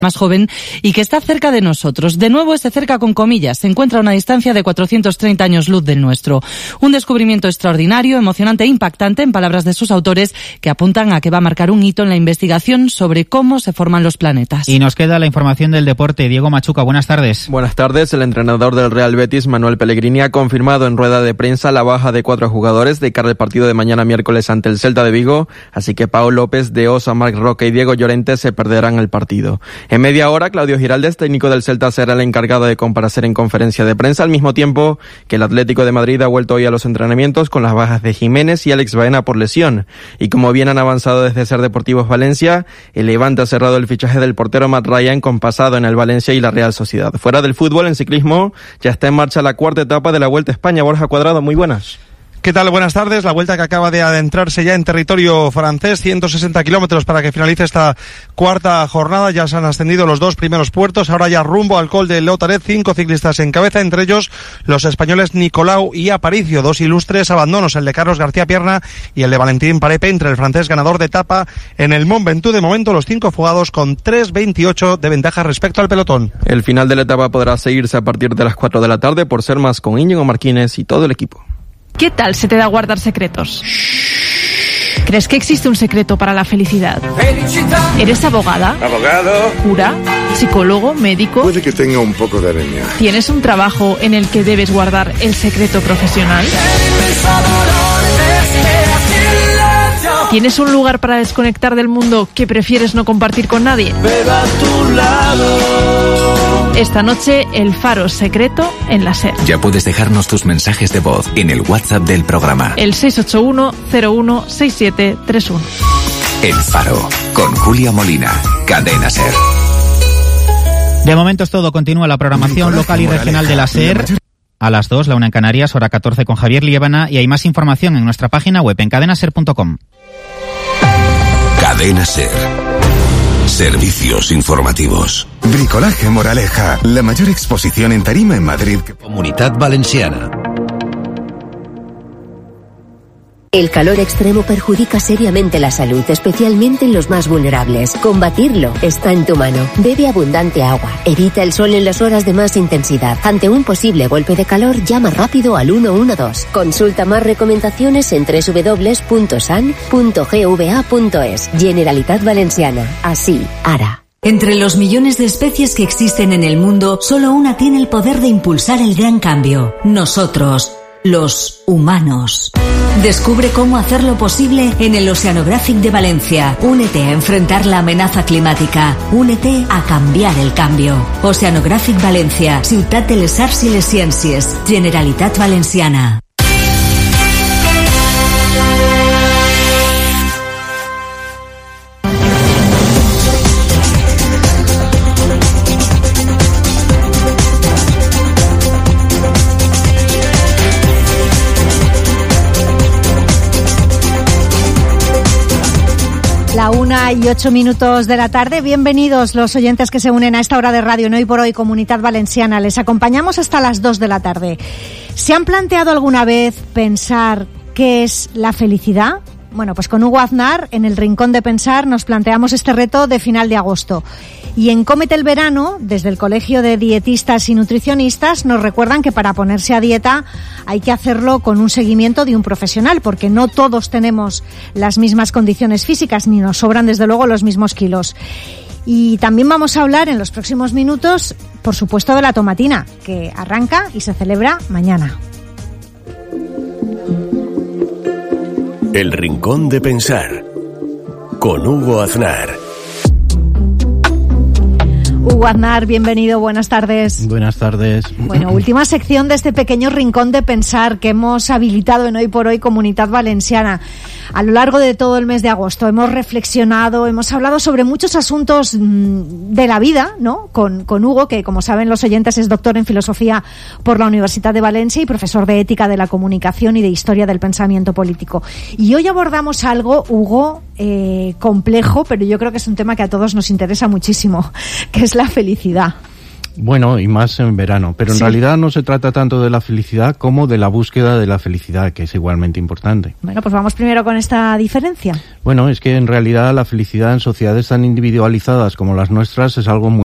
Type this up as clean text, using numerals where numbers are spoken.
más joven y que está cerca de nosotros. De nuevo, este cerca con comillas, se encuentra a una distancia de 430 años luz del nuestro. Un descubrimiento extraordinario, emocionante e impactante, en palabras de sus autores, que apuntan a que va a marcar un hito en la investigación sobre cómo se forman los planetas. Y nos queda la información del deporte. Diego Machuca, buenas tardes. Buenas tardes. El entrenador del Real Betis, Manuel Pellegrini, ha confirmado en rueda de prensa la baja de 4 jugadores de cara al partido de mañana miércoles ante el Celta de Vigo, así que Pau López, De Osa, Marc Roca y Diego Llorente se perderán el partido. En media hora, Claudio Giraldez, técnico del Celta, será el encargado de comparecer en conferencia de prensa, al mismo tiempo que el Atlético de Madrid ha vuelto hoy a los entrenamientos con las bajas de Jiménez y Alex Baena por lesión. Y como bien han avanzado desde Ser Deportivos Valencia, el Levante ha cerrado el fichaje del portero Matt Ryan, compasado en el Valencia y la Real Sociedad. Fuera del fútbol, en ciclismo, ya está en marcha la cuarta etapa de la Vuelta a España. Borja Cuadrado, muy buenas. ¿Qué tal? Buenas tardes. La vuelta que acaba de adentrarse ya en territorio francés, 160 kilómetros para que finalice esta cuarta jornada. Ya se han ascendido los 2 primeros puertos. Ahora ya rumbo al Col de Lautaret, 5 ciclistas en cabeza, entre ellos los españoles Nicolau y Aparicio, 2 ilustres abandonos, el de Carlos García Pierna y el de Valentín Parepe, entre el francés ganador de etapa en el Mont Ventoux. De momento, los 5 fugados con 3:28 de ventaja respecto al pelotón. El final de la etapa podrá seguirse a partir de las 4 de la tarde por Ser Más con Íñigo Marquínez y todo el equipo. ¿Qué tal se te da guardar secretos? ¿Crees que existe un secreto para la felicidad? ¿Eres abogada? ¿Abogado? ¿Cura? ¿Psicólogo? ¿Médico? Puede que tenga un poco de anemia. ¿Tienes un trabajo en el que debes guardar el secreto profesional? ¿Tienes un lugar para desconectar del mundo que prefieres no compartir con nadie? Esta noche, el faro secreto en la SER. Ya puedes dejarnos tus mensajes de voz en el WhatsApp del programa. El 681-016731. El faro, con Julia Molina, Cadena SER. De momento es todo. Continúa la programación local y regional de la SER. A las 2, la 1 en Canarias, hora 14 con Javier Liébana, y hay más información en nuestra página web en cadenaser.com. Cadena SER. Servicios informativos. Bricolaje Moraleja, la mayor exposición en tarima en Madrid. Comunidad Valenciana. El calor extremo perjudica seriamente la salud, especialmente en los más vulnerables. Combatirlo está en tu mano. Bebe abundante agua. Evita el sol en las horas de más intensidad. Ante un posible golpe de calor, llama rápido al 112. Consulta más recomendaciones en www.san.gva.es. Generalitat Valenciana. Así, ara. Entre los millones de especies que existen en el mundo, solo una tiene el poder de impulsar el gran cambio. Nosotros, los humanos. Descubre cómo hacerlo posible en el Oceanographic de Valencia. Únete a enfrentar la amenaza climática. Únete a cambiar el cambio. Oceanographic Valencia, Ciutat de les Arts i les Ciències, Generalitat Valenciana. La 1:08 de la tarde. Bienvenidos los oyentes que se unen a esta hora de radio en Hoy por Hoy, Comunidad Valenciana. Les acompañamos hasta las 2 de la tarde. ¿Se han planteado alguna vez pensar qué es la felicidad? Bueno, pues con Hugo Aznar, en el Rincón de Pensar, nos planteamos este reto de final de agosto. Y en Cómete el Verano, desde el Colegio de Dietistas y Nutricionistas, nos recuerdan que para ponerse a dieta hay que hacerlo con un seguimiento de un profesional, porque no todos tenemos las mismas condiciones físicas, ni nos sobran desde luego los mismos kilos. Y también vamos a hablar en los próximos minutos, por supuesto, de la tomatina, que arranca y se celebra mañana. El Rincón de Pensar, con Hugo Aznar. Hugo Aznar, bienvenido, buenas tardes. Buenas tardes. Bueno, última sección de este pequeño Rincón de Pensar que hemos habilitado en Hoy por Hoy, Comunidad Valenciana. A lo largo de todo el mes de agosto hemos reflexionado, hemos hablado sobre muchos asuntos de la vida, ¿no? Con Hugo, que como saben los oyentes es doctor en Filosofía por la Universidad de Valencia y profesor de Ética de la Comunicación y de Historia del Pensamiento Político. Y hoy abordamos algo, Hugo, complejo, pero yo creo que es un tema que a todos nos interesa muchísimo, que es la felicidad. Bueno, y más en verano. Pero en realidad no se trata tanto de la felicidad como de la búsqueda de la felicidad, que es igualmente importante. Bueno, pues vamos primero con esta diferencia. Bueno, es que en realidad la felicidad en sociedades tan individualizadas como las nuestras es algo muy